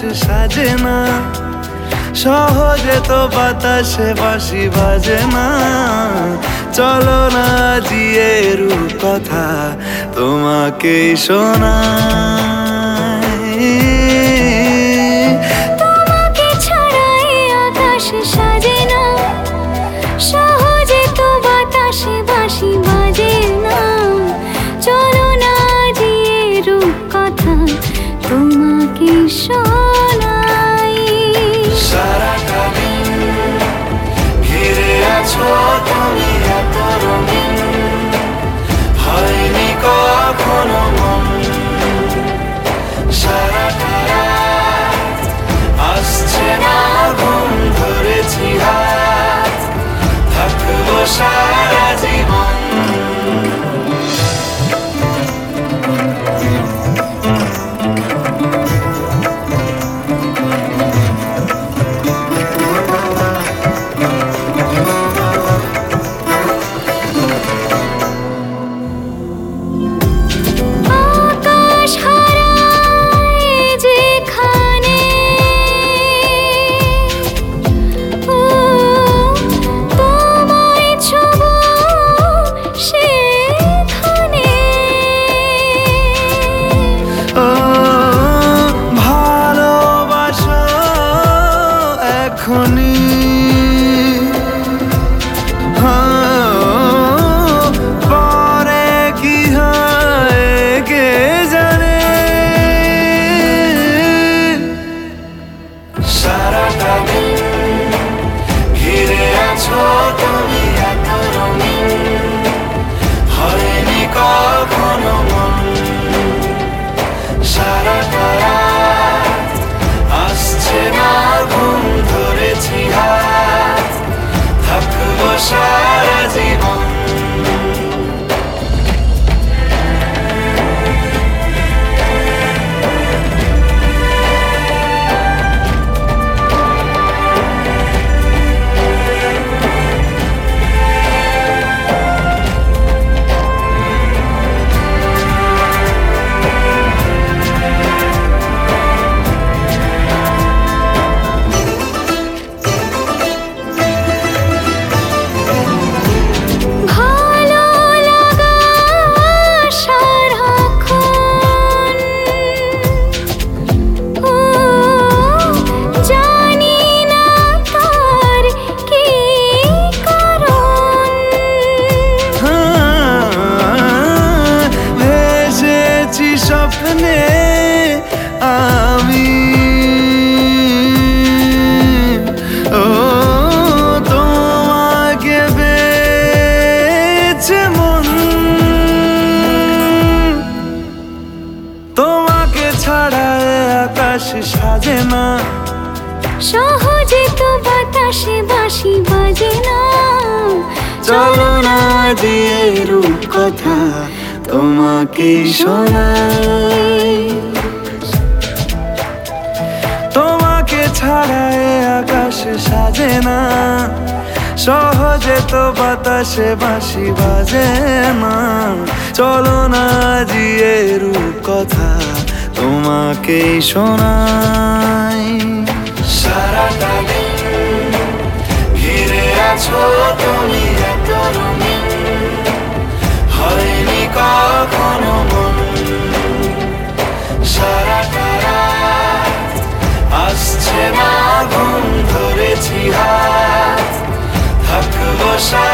সাজে না, সহজে তো বাতাসে বাঁশি বাজে না। চলো না জিয়ে রূপকথা তোমাকে শোনাই। তোমাকে ছাড়া এই আকাশ সাজে না, সহজে তো বাতাসে বাঁশি বাজে না। চলো না জিয়ে রূপকথা তোমাকে শোনাই। সারাটা দিন ঘিরে আছো তুমি এত রঙিন, হয়নি কখনো মন। সারাটা রাত আসছে না ঘুম, ধরেছি হাত, থাকবো সারা জীবন। পরে কি হয় কে জানে। সারাটা দিন ঘিরে আছো তুমি এত রঙিন, হয়নি কখনো মন। সারাটা রাত আসছে না ঘুম, ধরেছি হাত, থাকবো সারা জীবন। স্বপ্নে আমি তোমাকে পেয়েছে মন। তোমাকে ছাড়া আকাশ সাজে না, সহজে তো বাতাসে বাঁশি বাজে না। চলো না দিয়ে রূপকথা তোমাকে শোনাই। তোমাকে ছাড়া আকাশ সাজে না, সহজে তো বাতাসে বাঁশি বাজে না। চলো না দিয়ে রূপকথা তোমাকে শোনাই। সারাটা দিন ঘিরে আছো তুমি এত রঙিন, হয়নি কখনো মন। সারাটা রাত আসছে না ঘুম, ধরেছি হাত, থাকবো সারা